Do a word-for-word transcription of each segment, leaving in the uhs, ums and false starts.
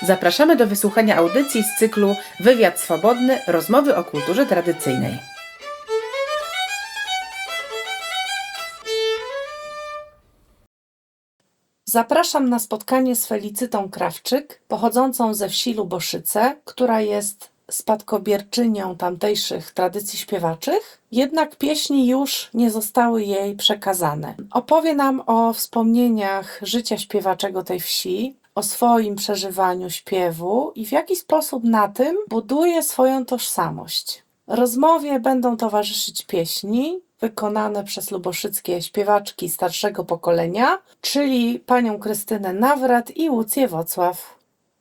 Zapraszamy do wysłuchania audycji z cyklu Wywiad Swobodny – Rozmowy o kulturze tradycyjnej. Zapraszam na spotkanie z Felicytą Krawczyk, pochodzącą ze wsi Luboszyce, która jest spadkobierczynią tamtejszych tradycji śpiewaczych, jednak pieśni już nie zostały jej przekazane. Opowie nam o wspomnieniach życia śpiewaczego tej wsi, o swoim przeżywaniu śpiewu i w jaki sposób na tym buduje swoją tożsamość. Rozmowie będą towarzyszyć pieśni wykonane przez luboszyckie śpiewaczki starszego pokolenia, czyli panią Krystynę Nawrat i Łucję Wocław.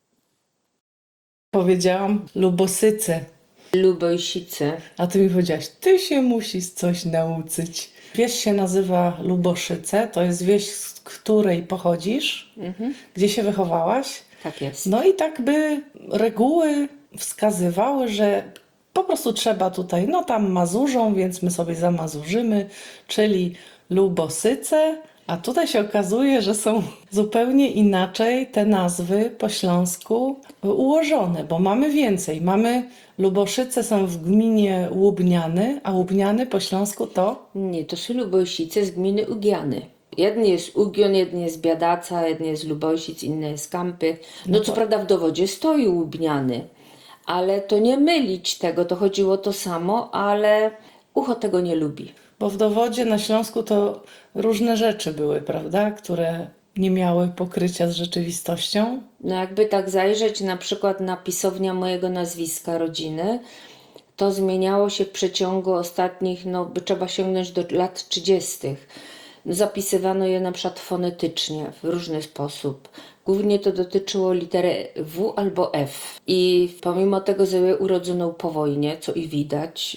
Powiedziałam Lubosyce, Lubojsice. a ty mi powiedziałaś, ty się musisz coś nauczyć. Wieś się nazywa Luboszyce, to jest wieś, z której pochodzisz, Mhm. gdzie się wychowałaś. Tak jest. No i tak by reguły wskazywały, że po prostu trzeba tutaj, no tam Mazurzą, więc my sobie zamazurzymy, czyli Lubosyce, a tutaj się okazuje, że są zupełnie inaczej te nazwy po śląsku ułożone, bo mamy więcej. Mamy Luboszyce są w gminie Łubniany, a Łubniany po śląsku to? Nie, to są Lubojsice z gminy Ugiany. Jedny jest Ugion, jeden jest Biadaca, jeden jest Lubojsic, inny jest Kampy. No co prawda w dowodzie stoi Łubniany, ale to nie mylić tego, to chodziło to samo, ale ucho tego nie lubi. Bo w dowodzie na Śląsku to różne rzeczy były, prawda, które nie miały pokrycia z rzeczywistością. No jakby tak zajrzeć na przykład na pisownia mojego nazwiska rodziny, to zmieniało się w przeciągu ostatnich, no by trzeba sięgnąć do lat trzydziestych. Zapisywano je na przykład fonetycznie w różny sposób. Głównie to dotyczyło litery W albo F. I pomimo tego, że je urodzono po wojnie, co i widać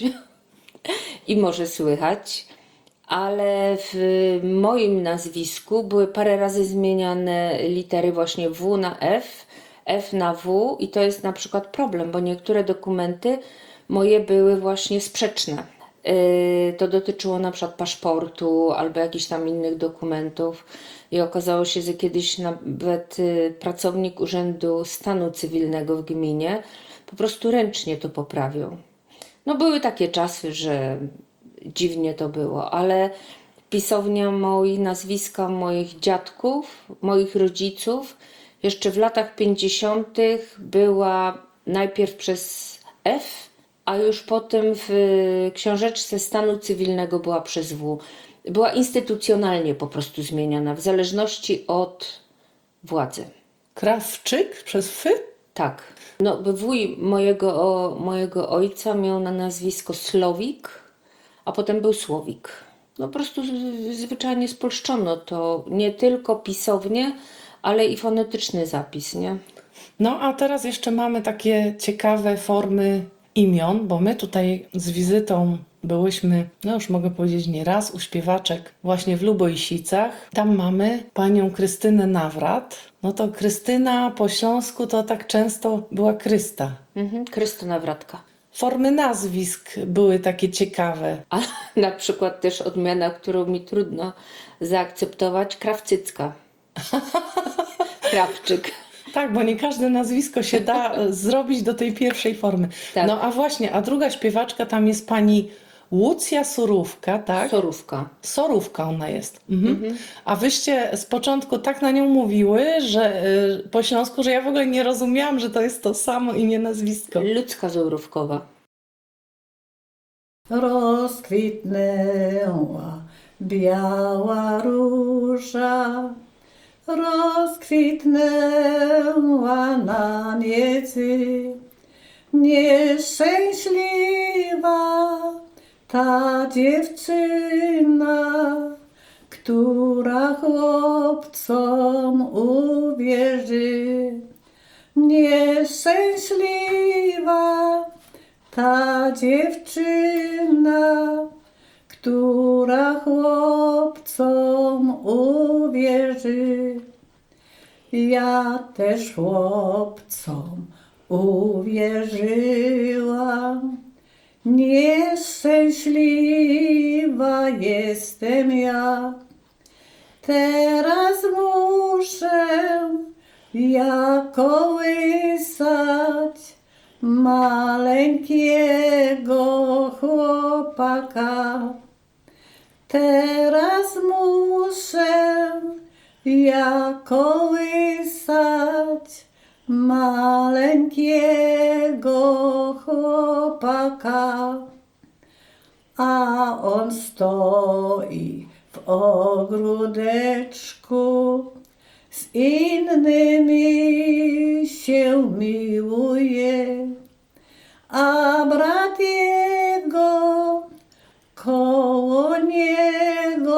i może słychać, ale w moim nazwisku były parę razy zmieniane litery właśnie W na F, F na W i to jest na przykład problem, bo niektóre dokumenty moje były właśnie sprzeczne. Yy, to dotyczyło na przykład paszportu albo jakichś tam innych dokumentów i okazało się, że kiedyś nawet yy, pracownik Urzędu Stanu Cywilnego w gminie po prostu ręcznie to poprawił. No były takie czasy, że dziwnie to było, ale pisownia moich nazwiska moich dziadków, moich rodziców jeszcze w latach pięćdziesiątych była najpierw przez F, a już potem w książeczce stanu cywilnego była przez W. Była instytucjonalnie po prostu zmieniana w zależności od władzy. Krawczyk przez fy? Tak. No, wuj mojego, o, mojego ojca miał na nazwisko Slowik, a potem był Słowik. No po prostu z- zwyczajnie spolszczono to nie tylko pisownie, ale i fonetyczny zapis, nie? No a teraz jeszcze mamy takie ciekawe formy imion, bo my tutaj z wizytą byłyśmy, no już mogę powiedzieć nie raz, u śpiewaczek właśnie w Lubojsicach. Tam mamy panią Krystynę Nawrat. No to Krystyna po śląsku to tak często była Krysta. Mhm. Krystyna Wratka. Formy nazwisk były takie ciekawe. A na przykład też odmiana, którą mi trudno zaakceptować, Krawcycka. Krawczyk. Tak, bo nie każde nazwisko się da e, zrobić do tej pierwszej formy. Tak. No a właśnie, a druga śpiewaczka tam jest pani Łucja Surówka, tak? Sorówka. Sorówka ona jest. Mhm. A wyście z początku tak na nią mówiły, że y, po śląsku, że ja w ogóle nie rozumiałam, że to jest to samo imię, nazwisko. Ludzka Zorówkowa. Rozkwitnęła biała róża, rozkwitnęła na niecy, nieszczęśliwa ta dziewczyna, która chłopcom uwierzy. Nieszczęśliwa ta dziewczyna, która chłopcom uwierzy. Ja też chłopcom uwierzyłam. Nieszczęśliwa jestem ja. Teraz muszę jak kołysać maleńkiego chłopaka. Teraz muszę ja kołysać maleńkiego chłopaka, a on stoi w ogródeczku, z innymi się miłuje, a brat jego koło niego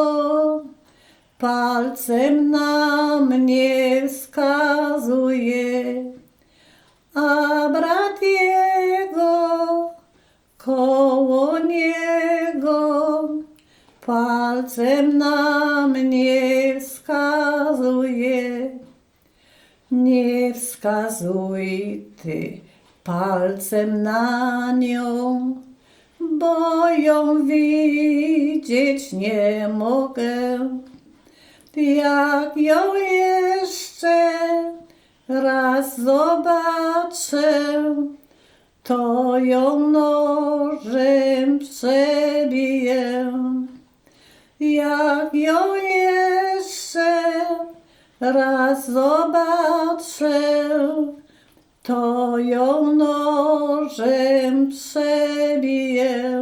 palcem na mnie wskazuje, a brat jego koło niego palcem na mnie wskazuje. Nie wskazuj ty palcem na nią, bo ją widzieć nie mogę. Jak ją jeszcze raz zobaczę, to ją nożem przebiję. Jak ją jeszcze raz zobaczę, to ją nożem przebiję.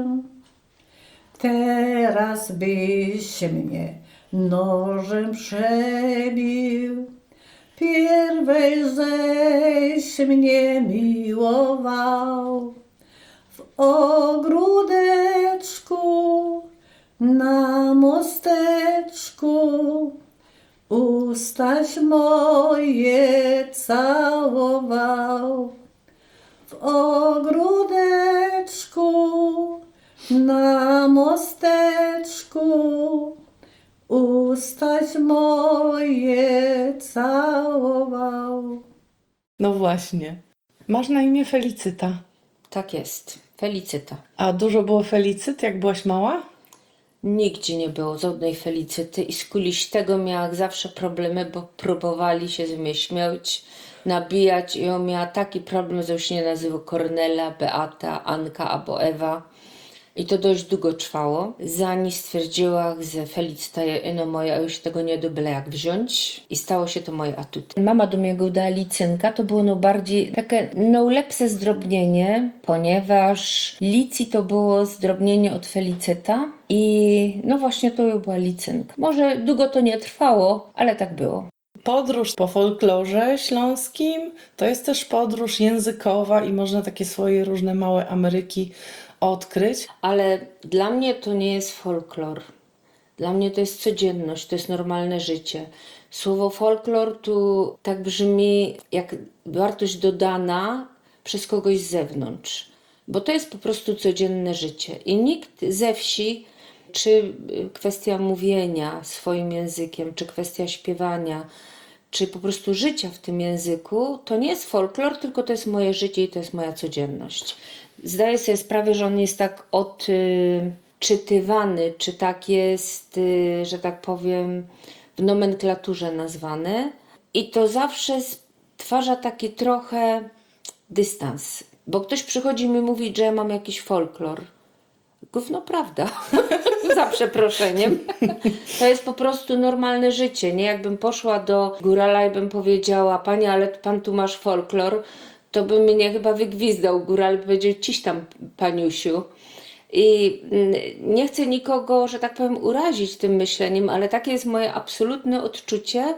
Teraz byś mnie nożem przebił, pierwej żeś mnie miłował. W ogródeczku, na mosteczku, ustaś moje całował. W ogródeczku, na mosteczku, ustaś moje całował. No właśnie. Masz na imię Felicyta. Tak jest, Felicyta. A dużo było Felicyt, jak byłaś mała? Nigdzie nie było żadnej Felicyty i z kuliśtego miała jak zawsze problemy, bo próbowali się z mnie śmiać, nabijać i on miała taki problem, że już się nie nazywał Kornela, Beata, Anka albo Ewa. I to dość długo trwało, zanim stwierdziła, że Felicyta jest moja, a już tego nie do byle jak wziąć. I stało się to moje atuty. Mama do mnie dała Licynka, to było no bardziej takie no lepsze zdrobnienie, ponieważ Lici to było zdrobnienie od Felicyta i no właśnie to była Licynka. Może długo to nie trwało, ale tak było. Podróż po folklorze śląskim to jest też podróż językowa i można takie swoje różne małe Ameryki odkryć. Ale dla mnie to nie jest folklor. Dla mnie to jest codzienność, to jest normalne życie. Słowo folklor tu tak brzmi jak wartość dodana przez kogoś z zewnątrz. Bo to jest po prostu codzienne życie. I nikt ze wsi, czy kwestia mówienia swoim językiem, czy kwestia śpiewania, czy po prostu życia w tym języku, to nie jest folklor, tylko to jest moje życie i to jest moja codzienność. Zdaję sobie sprawę, że on jest tak odczytywany, czy tak jest, y, że tak powiem, w nomenklaturze nazwany. I to zawsze stwarza taki trochę dystans. Bo ktoś przychodzi mi mówić, że ja mam jakiś folklor. Gówno prawda. Za przeproszeniem. To jest po prostu normalne życie. Nie jakbym poszła do górala i bym powiedziała: Pani, ale pan tu masz folklor, to by mnie chyba wygwizdał góral, by powiedział: ciś tam, paniusiu. I nie chcę nikogo, że tak powiem, urazić tym myśleniem, ale takie jest moje absolutne odczucie,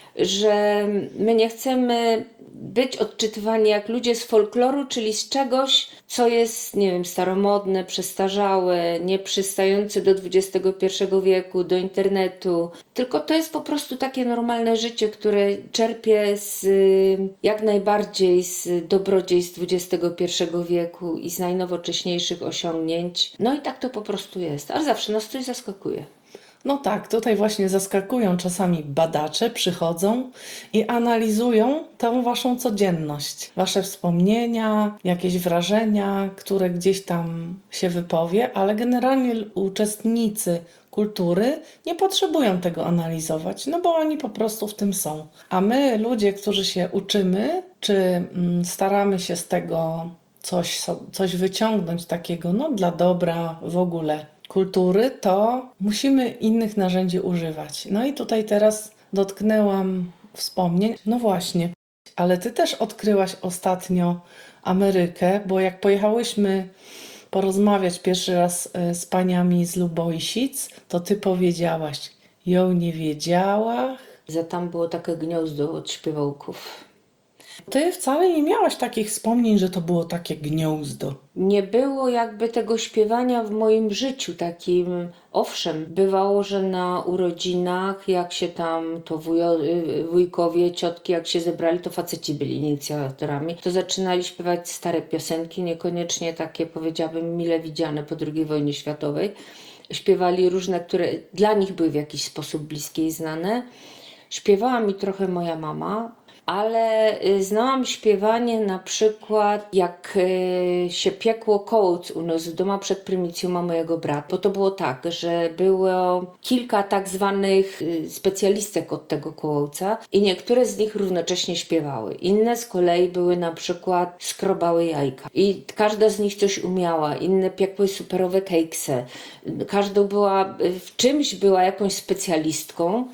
że my nie chcemy być odczytywani jak ludzie z folkloru, czyli z czegoś, co jest, nie wiem, staromodne, przestarzałe, nieprzystające do dwudziestego pierwszego wieku, do internetu. Tylko to jest po prostu takie normalne życie, które czerpie z, jak najbardziej z dobrodziejstw dwudziestego pierwszego wieku i z najnowocześniejszych osiągnięć. No i tak to po prostu jest. Ale zawsze nas coś zaskakuje. No tak, tutaj właśnie zaskakują czasami badacze, przychodzą i analizują tę waszą codzienność. Wasze wspomnienia, jakieś wrażenia, które gdzieś tam się wypowie, ale generalnie uczestnicy kultury nie potrzebują tego analizować, no bo oni po prostu w tym są. A my, ludzie, którzy się uczymy, czy mm, staramy się z tego coś, so- coś wyciągnąć takiego, no dla dobra w ogóle kultury, to musimy innych narzędzi używać. No i tutaj teraz dotknęłam wspomnień. No właśnie, ale ty też odkryłaś ostatnio Amerykę, bo jak pojechałyśmy porozmawiać pierwszy raz e, z paniami z Lubojsic, to ty powiedziałaś, ją nie wiedziała. Za tam było takie gniazdo od śpiewołków. Ty wcale nie miałaś takich wspomnień, że to było takie gniazdo. Nie było jakby tego śpiewania w moim życiu takim. Owszem, bywało, że na urodzinach, jak się tam to wujo, y, wujkowie, ciotki, jak się zebrali, to faceci byli inicjatorami, to zaczynali śpiewać stare piosenki, niekoniecznie takie, powiedziałabym, mile widziane po drugiej wojnie światowej. Śpiewali różne, które dla nich były w jakiś sposób bliskie i znane. Śpiewała mi trochę moja mama, ale y, znałam śpiewanie na przykład jak y, się piekło kołc u nas w domu przed prymitcją mojego brata. Bo to było tak, że było kilka tak zwanych y, specjalistek od tego kołca i niektóre z nich równocześnie śpiewały. Inne z kolei były na przykład skrobały jajka i każda z nich coś umiała. Inne piekły superowe kejksy. Każda była y, w czymś była jakąś specjalistką.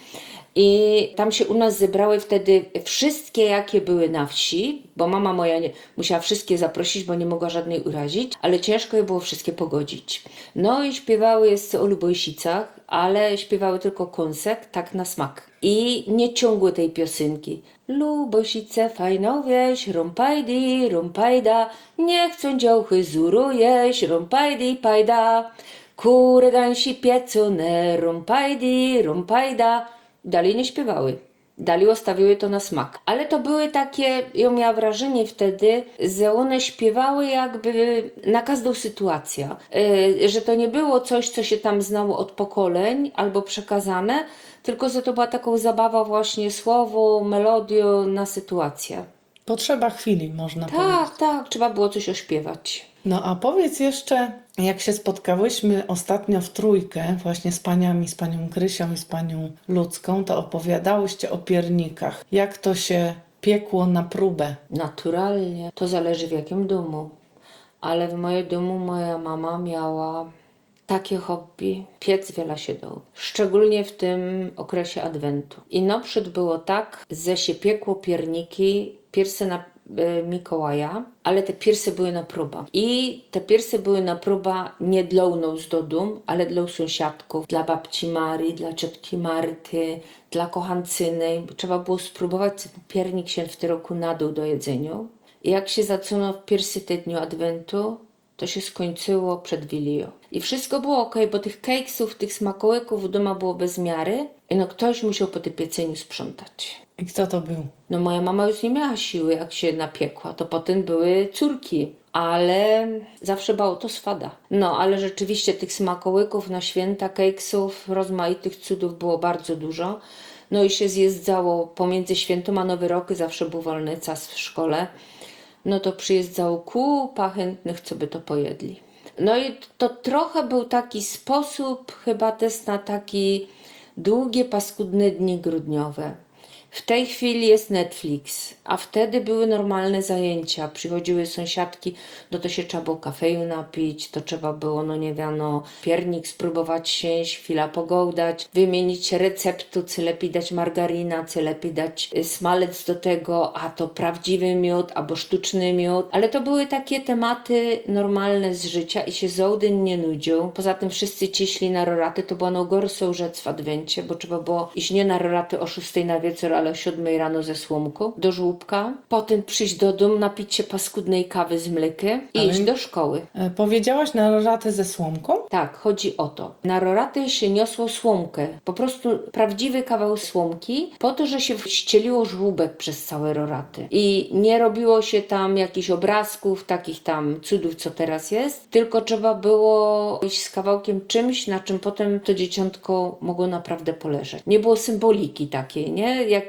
I tam się u nas zebrały wtedy wszystkie, jakie były na wsi, bo mama moja nie, musiała wszystkie zaprosić, bo nie mogła żadnej urazić, ale ciężko je było wszystkie pogodzić. No i śpiewały jeszcze o Lubojsicach, ale śpiewały tylko kąsek, tak na smak. I nie ciągły tej piosenki. Lubojsice, fajną wieś, rumpajdi, rumpajda, nie chcą działchy zuru jeść, rumpajdi, pajda, kury, gęsi piecone, rumpajdi, rumpajda. Dalej nie śpiewały. Dalej ustawiły to na smak. Ale to były takie, ja miałam wrażenie wtedy, że one śpiewały jakby na każdą sytuację. Yy, że to nie było coś, co się tam znało od pokoleń albo przekazane, tylko że to była taką zabawa właśnie słowo, melodią na sytuację. Potrzeba chwili, można powiedzieć. Tak, tak, trzeba było coś ośpiewać. No a powiedz jeszcze, jak się spotkałyśmy ostatnio w trójkę, właśnie z paniami, z panią Krysią i z panią Ludzką, to opowiadałyście o piernikach. Jak to się piekło na próbę? Naturalnie. To zależy w jakim domu. Ale w moim domu moja mama miała takie hobby, piec wiele się dało. Szczególnie w tym okresie adwentu. I naprzód było tak, że się piekło pierniki, pierse na e, Mikołaja, ale te pierse były na próba. I te pierse były na próba nie dla nas do dum, ale dla sąsiadków, dla babci Marii, dla ciotki Marty, dla kochancynej. Trzeba było spróbować, czy ten piernik się w tym roku nadał do jedzenia. I jak się zaczęło w pierwszy tygodniu adwentu, to się skończyło przed Wilią. I wszystko było ok, bo tych kejksów, tych smakołyków w domu było bez miary. I no ktoś musiał po tym pieceniu sprzątać. I kto to był? No moja mama już nie miała siły, jak się napiekła. To potem były córki. Ale zawsze bało to swada. No, ale rzeczywiście tych smakołyków na święta, kejksów, rozmaitych cudów było bardzo dużo. No i się zjeżdżało pomiędzy świętą a Nowy Rok, zawsze był wolny czas w szkole. No to przyjeżdżało kupa chętnych, co by to pojedli. No i to trochę był taki sposób chyba też na taki długie, paskudne dni grudniowe. W tej chwili jest Netflix, a wtedy były normalne zajęcia. Przychodziły sąsiadki, no to się trzeba było kafeju napić, to trzeba było, no nie wiano, piernik spróbować sięść, chwila pogołdać, wymienić receptu, czy lepiej dać margarina, czy lepiej dać smalec do tego, a to prawdziwy miód, albo sztuczny miód. Ale to były takie tematy normalne z życia i się zołdyn nie nudził. Poza tym wszyscy ciśli na roraty, to była najgorszą rzecz w adwencie, bo trzeba było iść nie na roraty o szóstej na wieczór, ale o siódmej rano ze słomką do żłóbka. Potem przyjść do domu, napić się paskudnej kawy z mlekiem i Ale- iść do szkoły. E, powiedziałaś na roraty ze słomką? Tak, chodzi o to. Na roraty się niosło słomkę. Po prostu prawdziwy kawał słomki, po to, że się ścieliło żłóbek przez całe roraty. I nie robiło się tam jakichś obrazków, takich tam cudów, co teraz jest, tylko trzeba było iść z kawałkiem czymś, na czym potem to dzieciątko mogło naprawdę poleżeć. Nie było symboliki takiej, nie? Jak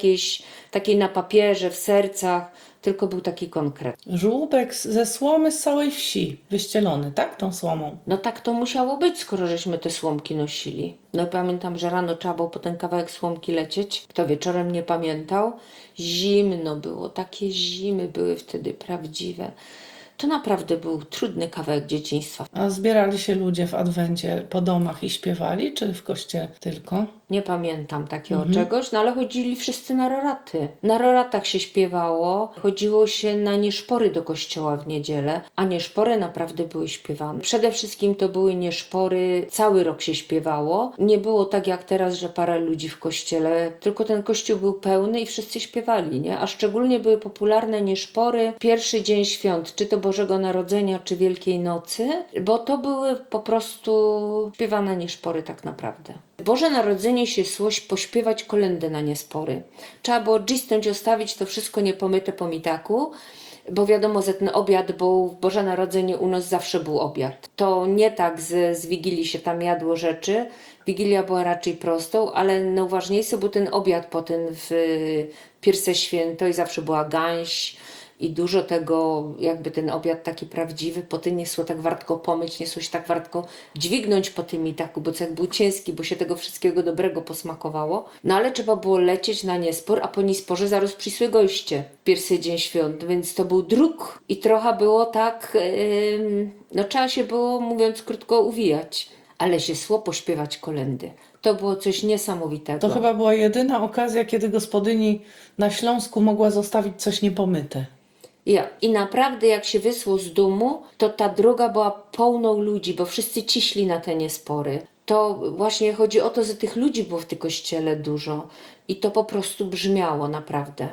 jakiejś takiej na papierze, w sercach, tylko był taki konkret. Żółbek z- ze słomy z całej wsi, wyścielony, tak? Tą słomą. No tak to musiało być, skoro żeśmy te słomki nosili. No i pamiętam, że rano trzeba było po ten kawałek słomki lecieć. Kto wieczorem nie pamiętał. Zimno było, takie zimy były wtedy prawdziwe. To naprawdę był trudny kawałek dzieciństwa. A zbierali się ludzie w adwencie po domach i śpiewali, czy w kościele tylko? Nie pamiętam takiego czegoś, no ale chodzili wszyscy na roraty. Na roratach się śpiewało, chodziło się na nieszpory do kościoła w niedzielę, a nieszpory naprawdę były śpiewane. Przede wszystkim to były nieszpory, cały rok się śpiewało. Nie było tak jak teraz, że parę ludzi w kościele, tylko ten kościół był pełny i wszyscy śpiewali, nie? A szczególnie były popularne nieszpory pierwszy dzień świąt, czy to Bożego Narodzenia, czy Wielkiej Nocy, bo to były po prostu śpiewane nieszpory tak naprawdę. Boże Narodzenie się szłoś pośpiewać kolędy na niespory. Trzeba było dżisnąć, ostawić to wszystko niepomyte po mitaku, bo wiadomo, że ten obiad, bo w Boże Narodzenie u nas zawsze był obiad. To nie tak z, z Wigilii się tam jadło rzeczy. Wigilia była raczej prostą, ale najważniejszy był ten obiad potem w Pierwsze Święto i zawsze była gęś i dużo tego, jakby ten obiad taki prawdziwy, potem nie szło tak wartko pomyć, nie szło się tak wartko dźwignąć po tym mitaku, bo jak był ciężki, bo się tego wszystkiego dobrego posmakowało. No ale trzeba było lecieć na niespór, a po niesporze zaraz przyszły goście w pierwszy dzień świąt, więc to był druk i trochę było tak, yy, no trzeba się było, mówiąc krótko, uwijać. Ale się szło pośpiewać kolędy. To było coś niesamowitego. To chyba była jedyna okazja, kiedy gospodyni na Śląsku mogła zostawić coś niepomyte. Ja. I naprawdę jak się wysło z domu, to ta droga była pełną ludzi, bo wszyscy ciśli na te niespory. To właśnie chodzi o to, że tych ludzi było w tym kościele dużo i to po prostu brzmiało naprawdę.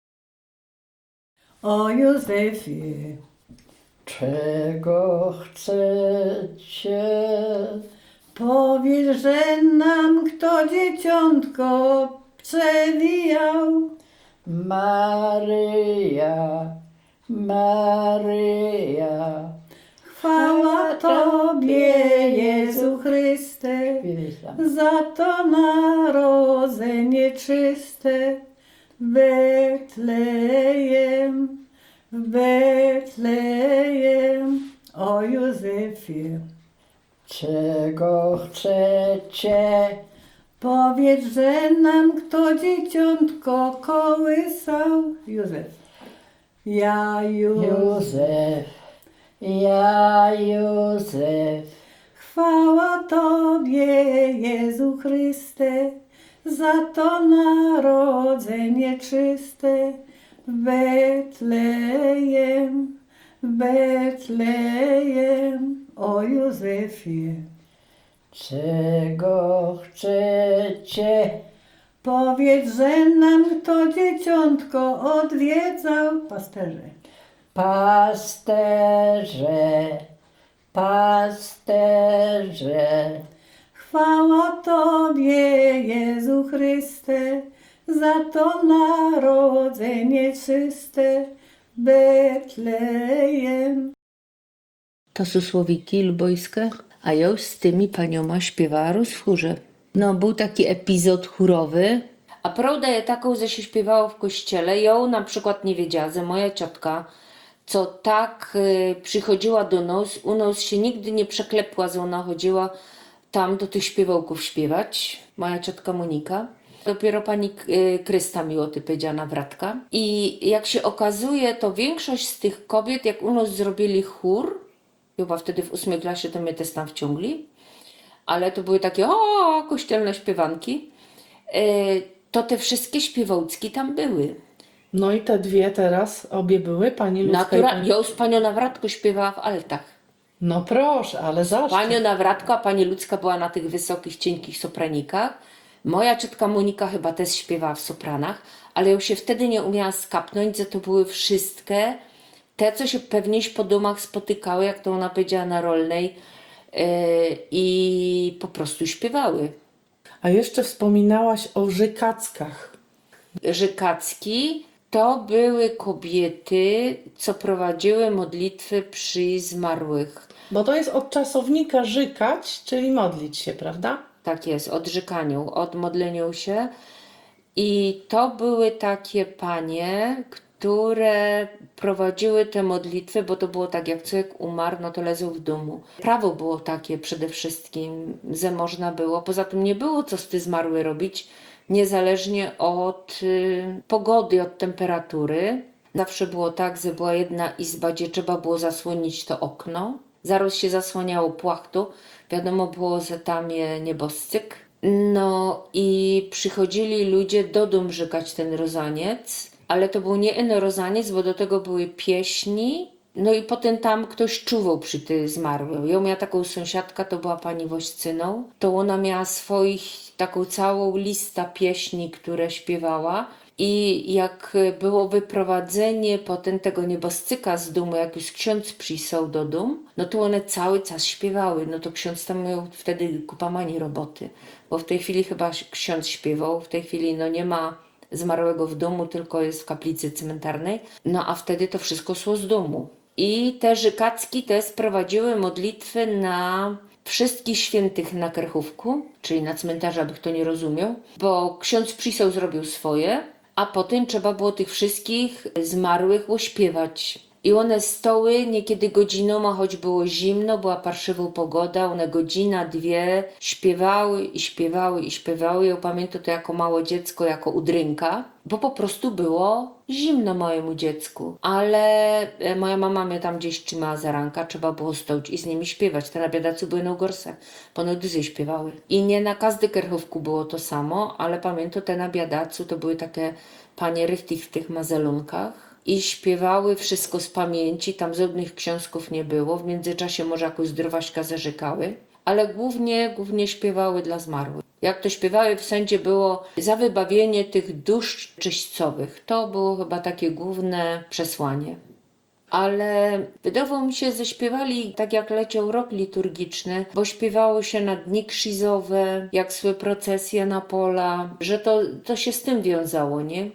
O Józefie, Czego chcecie? powiedz, że nam kto dzieciątko przewijał. Maryja, Maryja. Chwała Tobie, Jezu Chryste, Witam. za to narodzenie czyste. Betlejem, w Betlejem, o Józefie. Czego chcecie? Powiedz, że nam kto dzieciątko kołysał. Józef. Ja Józef. Józef, ja Józef. Chwała Tobie, Jezu Chryste, za to narodzenie czyste. W Betlejem, w Betlejem, o Józefie. Czego chcecie? Powiedz, że nam kto dzieciątko odwiedzał. Pasterze. Pasterze, pasterze. Chwała Tobie, Jezu Chryste, za to narodzenie czyste. Betlejem. To są słowiki lubojskie, a ja już z tymi panioma śpiewała w chórze. No, był taki epizod chórowy. A prawda jest taką, że się śpiewało w kościele. Ja na przykład nie wiedziała, że moja ciotka, co tak y, przychodziła do nas, u nas się nigdy nie przeklepła, że ona chodziła tam do tych śpiewołków śpiewać. Moja ciotka Monika. Dopiero pani y, Krysta mi o tym powiedziała, nawratka. I jak się okazuje, to większość z tych kobiet, jak u nas zrobili chór, chyba wtedy w ósmej klasie to mnie też tam wciągli, ale to były takie o kościelne śpiewanki, y, to te wszystkie śpiewołki tam były. No i te dwie teraz, obie były, pani Ludzka i Natura- pani... ja już panią Nawratko śpiewała w altach. No proszę, ale zawsze. Panią Nawratko, a pani Ludzka była na tych wysokich, cienkich sopranikach. Moja ciotka Monika chyba też śpiewała w sopranach, ale ja się wtedy nie umiała skapnąć, że to były wszystkie te, co się pewnieś po domach spotykały, jak to ona powiedziała na rolnej, yy, i po prostu śpiewały. A jeszcze wspominałaś o żykackach. Żykacki to były kobiety, co prowadziły modlitwy przy zmarłych. Bo to jest od czasownika żykać, czyli modlić się, prawda? Tak jest, od żykaniu, od modleniu się. I to były takie panie, które prowadziły te modlitwy, bo to było tak, jak człowiek umarł, no to lezł w domu. Prawo było takie przede wszystkim, że można było. Poza tym nie było co z ty zmarły robić, niezależnie od y, pogody, od temperatury. Zawsze było tak, że była jedna izba, gdzie trzeba było zasłonić to okno. Zaraz się zasłaniało płachtą. Wiadomo było, że tam je nieboszczyk. No i przychodzili ludzie do domu żykać ten rozaniec, ale to był nie inny rozaniec, bo do tego były pieśni. No i potem tam ktoś czuwał przy tej zmarłej. Ja miała taką sąsiadkę, to była pani Woścyną. To ona miała swoich taką całą listę pieśni, które śpiewała. I jak było wyprowadzenie potem tego nieboszczyka z domu, jak już ksiądz przysłał do domu, no to one cały czas śpiewały. No to ksiądz tam miał wtedy kupamani roboty, bo w tej chwili chyba ksiądz śpiewał, w tej chwili no nie ma zmarłego w domu, tylko jest w kaplicy cmentarnej, no a wtedy to wszystko szło z domu. I te żykacki te sprowadziły modlitwy na wszystkich świętych na Kerchówku, czyli na cmentarzu, aby kto nie rozumiał, bo ksiądz przysłał, zrobił swoje, a potem trzeba było tych wszystkich zmarłych ośpiewać. I one stoły niekiedy godziną, a choć było zimno, była parszywa pogoda, one godzina, dwie śpiewały i śpiewały i śpiewały. Ja pamiętam to jako małe dziecko, jako udrynka, bo po prostu było zimno mojemu dziecku. Ale moja mama mnie tam gdzieś trzymała za ranka, trzeba było stoć i z nimi śpiewać. Te na biedacy były na gorsze, bo one dużo śpiewały. I nie na każdy kerchówku było to samo, ale pamiętam te na biadacu to były takie panie rychtich w tych mazelunkach. I śpiewały wszystko z pamięci, tam żadnych książków nie było, w międzyczasie może jakąś zdrowaśka zarzekały, ale głównie, głównie śpiewały dla zmarłych. Jak to śpiewały, w sędzie było za wybawienie tych dusz czyśćcowych. To było chyba takie główne przesłanie. Ale wydawało mi się, że śpiewali tak jak leciał rok liturgiczny, bo śpiewało się na dni krzyżowe, jak szły procesje na pola, że to, to się z tym wiązało, nie?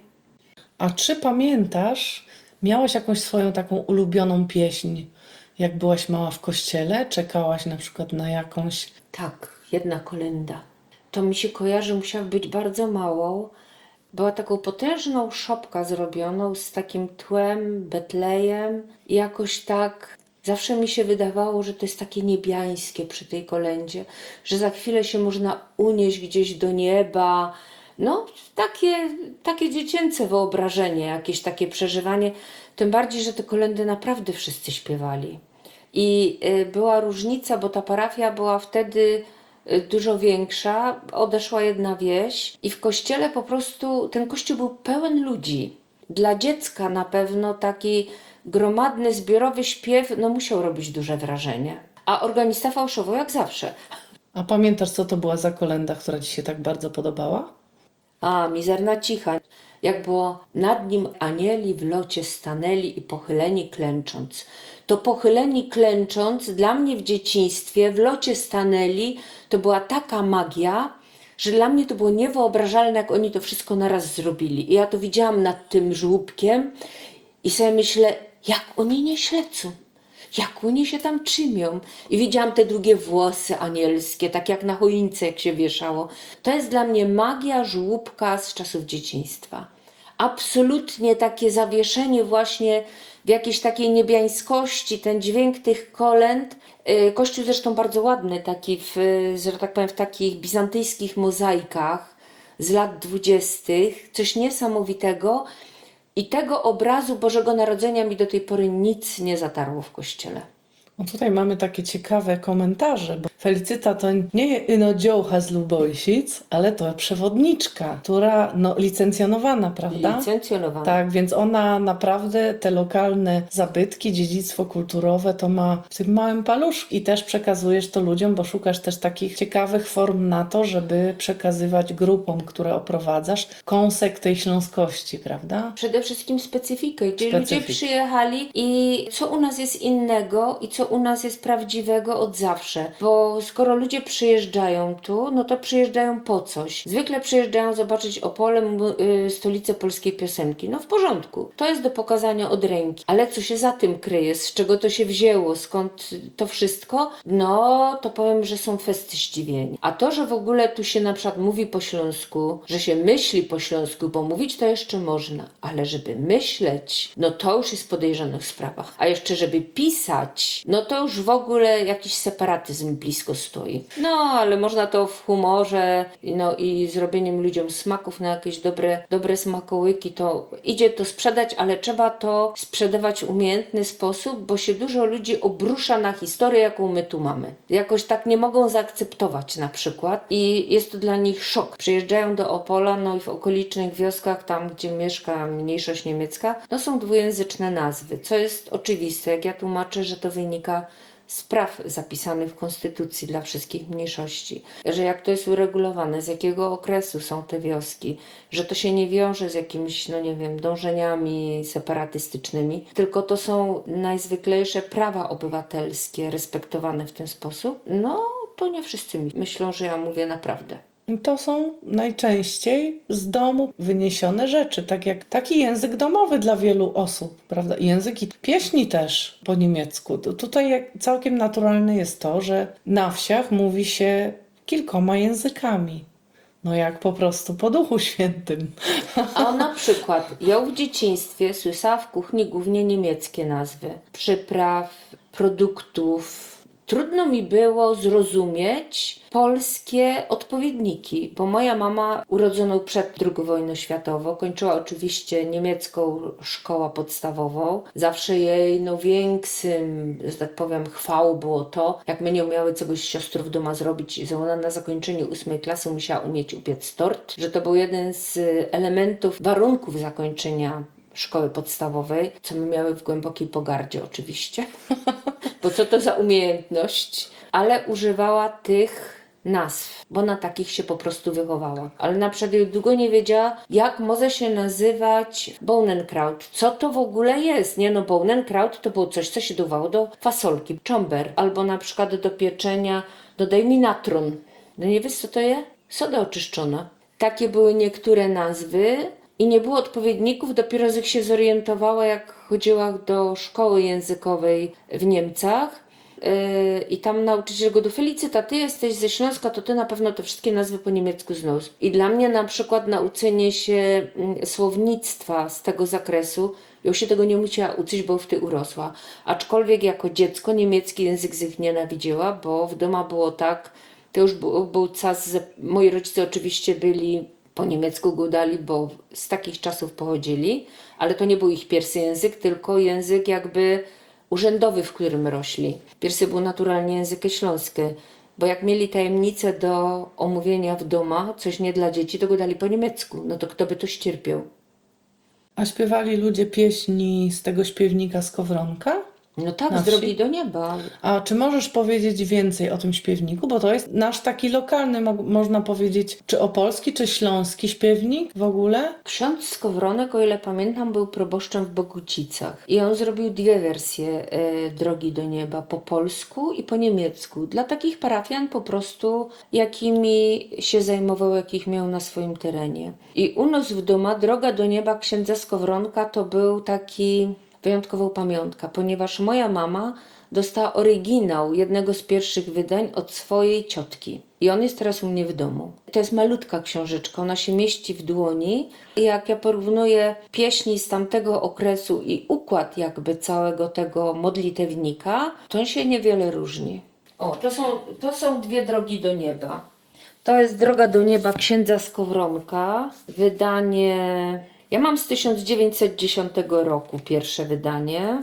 A czy pamiętasz, miałaś jakąś swoją taką ulubioną pieśń, jak byłaś mała w kościele? Czekałaś na przykład na jakąś... Tak, jedna kolenda. To mi się kojarzy, musiała być bardzo małą. Była taką potężną szopkę zrobioną z takim tłem, Betlejem i jakoś tak zawsze mi się wydawało, że to jest takie niebiańskie przy tej kolędzie, że za chwilę się można unieść gdzieś do nieba. No, takie, takie dziecięce wyobrażenie, jakieś takie przeżywanie. Tym bardziej, że te kolędy naprawdę wszyscy śpiewali. I y, była różnica, bo ta parafia była wtedy y, dużo większa. Odeszła jedna wieś i w kościele po prostu, ten kościół był pełen ludzi. Dla dziecka na pewno taki gromadny, zbiorowy śpiew, no musiał robić duże wrażenie. A organista fałszował jak zawsze. A pamiętasz, co to była za kolenda, która ci się tak bardzo podobała? A, mizerna cicha, jak było nad nim anieli w locie stanęli i pochyleni klęcząc. To pochyleni klęcząc dla mnie w dzieciństwie w locie stanęli, to była taka magia, że dla mnie to było niewyobrażalne, jak oni to wszystko naraz zrobili. I ja to widziałam nad tym żłóbkiem i sobie myślę, jak oni nie ślecą. Jak oni się tam czymią. I widziałam te długie włosy anielskie, tak jak na choince, jak się wieszało. To jest dla mnie magia żłóbka z czasów dzieciństwa. Absolutnie takie zawieszenie właśnie w jakiejś takiej niebiańskości, ten dźwięk tych kolęd. Kościół zresztą bardzo ładny, taki w, że tak powiem, w takich bizantyjskich mozaikach z lat dwudziestych. Coś niesamowitego. I tego obrazu Bożego Narodzenia mi do tej pory nic nie zatarło w kościele. No tutaj mamy takie ciekawe komentarze, bo Felicyta to nie ino dziołcha z Lubojsic, ale to przewodniczka, która no licencjonowana, prawda? Licencjonowana. Tak, więc ona naprawdę te lokalne zabytki, dziedzictwo kulturowe to ma w tym małym paluszku i też przekazujesz to ludziom, bo szukasz też takich ciekawych form na to, żeby przekazywać grupom, które oprowadzasz, kąsek tej śląskości, prawda? Przede wszystkim specyfikę, gdzie Specyfik. ludzie przyjechali i co u nas jest innego i co co u nas jest prawdziwego od zawsze. Bo skoro ludzie przyjeżdżają tu, no to przyjeżdżają po coś. Zwykle przyjeżdżają zobaczyć Opole, y, stolicę polskiej piosenki. No w porządku. To jest do pokazania od ręki. Ale co się za tym kryje? Z czego to się wzięło? Skąd to wszystko? No to powiem, że są festy zdziwieni. A to, że w ogóle tu się na przykład mówi po śląsku, że się myśli po śląsku, bo mówić to jeszcze można, ale żeby myśleć, no to już jest w podejrzanych sprawach. A jeszcze żeby pisać, no to już w ogóle jakiś separatyzm blisko stoi. No, ale można to w humorze, no i zrobieniem ludziom smaków na jakieś dobre, dobre smakołyki, to idzie to sprzedać, ale trzeba to sprzedawać w umiejętny sposób, bo się dużo ludzi obrusza na historię, jaką my tu mamy. Jakoś tak nie mogą zaakceptować na przykład i jest to dla nich szok. Przyjeżdżają do Opola, no i w okolicznych wioskach, tam gdzie mieszka mniejszość niemiecka, no są dwujęzyczne nazwy, co jest oczywiste, jak ja tłumaczę, że to wynika z praw zapisanych w Konstytucji dla wszystkich mniejszości, że jak to jest uregulowane, z jakiego okresu są te wioski, że to się nie wiąże z jakimiś, no nie wiem, dążeniami separatystycznymi, tylko to są najzwyklejsze prawa obywatelskie respektowane w ten sposób, no to nie wszyscy myślą, że ja mówię naprawdę. To są najczęściej z domu wyniesione rzeczy, tak jak taki język domowy dla wielu osób, prawda? Języki pieśni też po niemiecku. To tutaj jak całkiem naturalne jest to, że na wsiach mówi się kilkoma językami. No jak po prostu po Duchu Świętym. A na przykład ja w dzieciństwie słyszałam w kuchni głównie niemieckie nazwy przypraw, produktów. Trudno mi było zrozumieć polskie odpowiedniki, bo moja mama, urodzoną przed drugą wojną światową, kończyła oczywiście niemiecką szkołę podstawową. Zawsze jej no większym, że tak powiem, chwałą było to, jak my nie umiały czegoś siostrów doma zrobić, że ona na zakończeniu ósmej klasy musiała umieć upiec tort, że to był jeden z elementów, warunków zakończenia szkoły podstawowej, co my miały w głębokiej pogardzie oczywiście, bo co to za umiejętność, ale używała tych nazw, bo na takich się po prostu wychowała. Ale na przykład długo nie wiedziała, jak może się nazywać Bohnenkraut. Co to w ogóle jest? Nie no, Bohnenkraut to było coś, co się dawało do fasolki, czomber, albo na przykład do pieczenia, dodaj mi natron. No nie wiesz co to jest? Soda oczyszczona. Takie były niektóre nazwy, i nie było odpowiedników, dopiero jak się zorientowała, jak chodziła do szkoły językowej w Niemcach yy, i tam nauczyciel go do Felicyta, ty jesteś ze Śląska, to ty na pewno te wszystkie nazwy po niemiecku znasz. I dla mnie na przykład nauczenie się yy, słownictwa z tego zakresu, ja się tego nie musiała uczyć, bo w ty urosła. Aczkolwiek jako dziecko niemiecki język z ich nienawidziła, bo w domu było tak, to już był, był czas, że moi rodzice oczywiście byli po niemiecku gadali, bo z takich czasów pochodzili, ale to nie był ich pierwszy język, tylko język jakby urzędowy, w którym rośli. Pierwszy był naturalnie język śląski, bo jak mieli tajemnicę do omówienia w domu, coś nie dla dzieci, to gadali po niemiecku. No to kto by to ścierpiał? A śpiewali ludzie pieśni z tego śpiewnika Skowronka? No tak, Na z drogi wsi? do nieba. A czy możesz powiedzieć więcej o tym śpiewniku? Bo to jest nasz taki lokalny, mo- można powiedzieć, czy opolski, czy śląski śpiewnik w ogóle? Ksiądz Skowronek, o ile pamiętam, był proboszczem w Bogucicach i on zrobił dwie wersje e, Drogi do Nieba, po polsku i po niemiecku. Dla takich parafian po prostu, jakimi się zajmował, jakich miał na swoim terenie. I u nas w domu Droga do Nieba księdza Skowronka to był taki wyjątkową pamiątka, ponieważ moja mama dostała oryginał jednego z pierwszych wydań od swojej ciotki. I on jest teraz u mnie w domu. To jest malutka książeczka, ona się mieści w dłoni. I jak ja porównuję pieśni z tamtego okresu i układ jakby całego tego modlitewnika, to on się niewiele różni. O, to są, to są dwie drogi do nieba. To jest Droga do Nieba księdza Skowronka, wydanie... Ja mam z tysiąc dziewięćset dziesiątego roku pierwsze wydanie.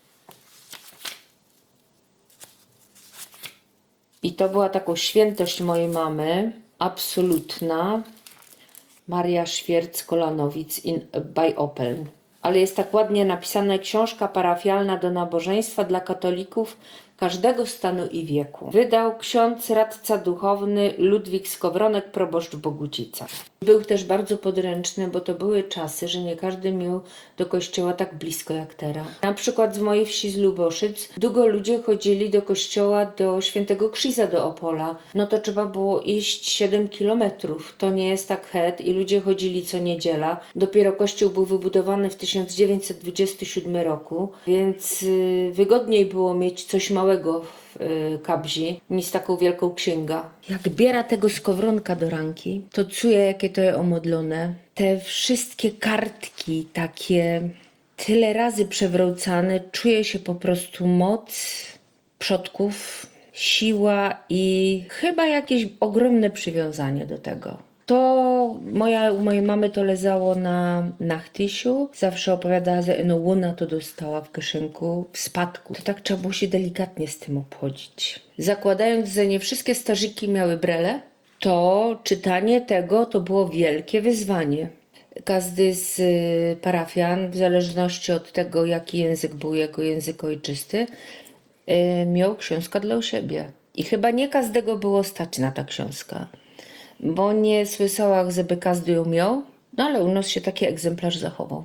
I to była taką świętość mojej mamy, absolutna. Maria Świerc-Kolanowic in, by Opel. Ale jest tak ładnie napisana książka parafialna do nabożeństwa dla katolików każdego stanu i wieku. Wydał ksiądz radca duchowny Ludwik Skowronek, proboszcz w Bogucicach. Był też bardzo podręczny, bo to były czasy, że nie każdy miał do kościoła tak blisko jak teraz. Na przykład z mojej wsi z Luboszyc długo ludzie chodzili do kościoła do Świętego Krzyża do Opola. No to trzeba było iść siedem kilometrów. To nie jest tak het i ludzie chodzili co niedziela. Dopiero kościół był wybudowany w tysiąc dziewięćset dwudziestym siódmym roku, więc yy, wygodniej było mieć coś małego w yy, kabzi niż taką wielką księgę. Jak biera tego Skowronka do ręki, to czuję, jakie to jest omodlone. Te wszystkie kartki takie tyle razy przewrócane, czuje się po prostu moc przodków, siła i chyba jakieś ogromne przywiązanie do tego. To moja, u mojej mamy to leżało na nachtysiu. Zawsze opowiadała, że no łuna to dostała w kieszynku w spadku. To tak trzeba było się delikatnie z tym obchodzić. Zakładając, że nie wszystkie starzyki miały brele, to czytanie tego to było wielkie wyzwanie. Każdy z y, parafian, w zależności od tego, jaki język był jego język ojczysty, y, miał książkę dla siebie. I chyba nie każdego było stać na ta książka, bo nie słyszałam, żeby każdy ją miał, no ale u nas się taki egzemplarz zachował.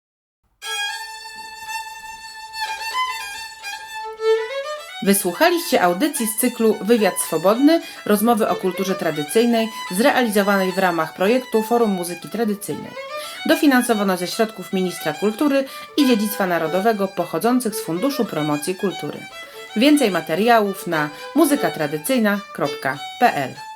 Wysłuchaliście audycji z cyklu Wywiad Swobodny, rozmowy o kulturze tradycyjnej, zrealizowanej w ramach projektu Forum Muzyki Tradycyjnej. Dofinansowano ze środków Ministra Kultury i Dziedzictwa Narodowego pochodzących z Funduszu Promocji Kultury. Więcej materiałów na muzyka tradycyjna kropka p l.